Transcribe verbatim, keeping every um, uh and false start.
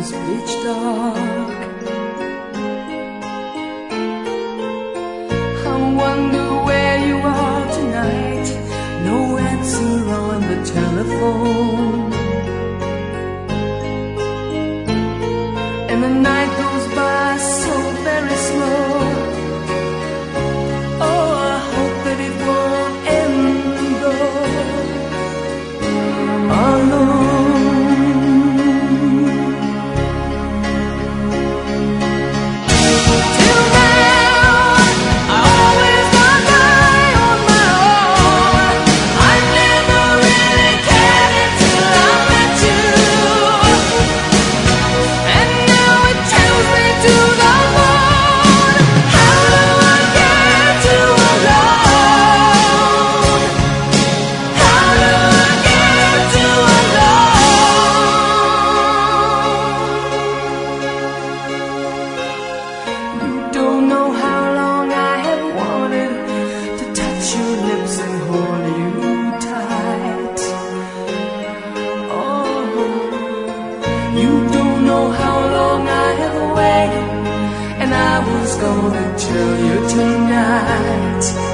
was pitch dark. I wonder where you are tonight. No answer on the telephone, and the night goes by so very slow. Oh, I hope that it won't end though alone. Till now, I always got by on my own. I never really cared until I met you, and now it tells me to the moon. How do I get to alone? How do I get to alone? You don't know how long I have wanted to touch your lips and hold you tight. Oh, you don't know how long I have waited, and I was gonna tell you tonight.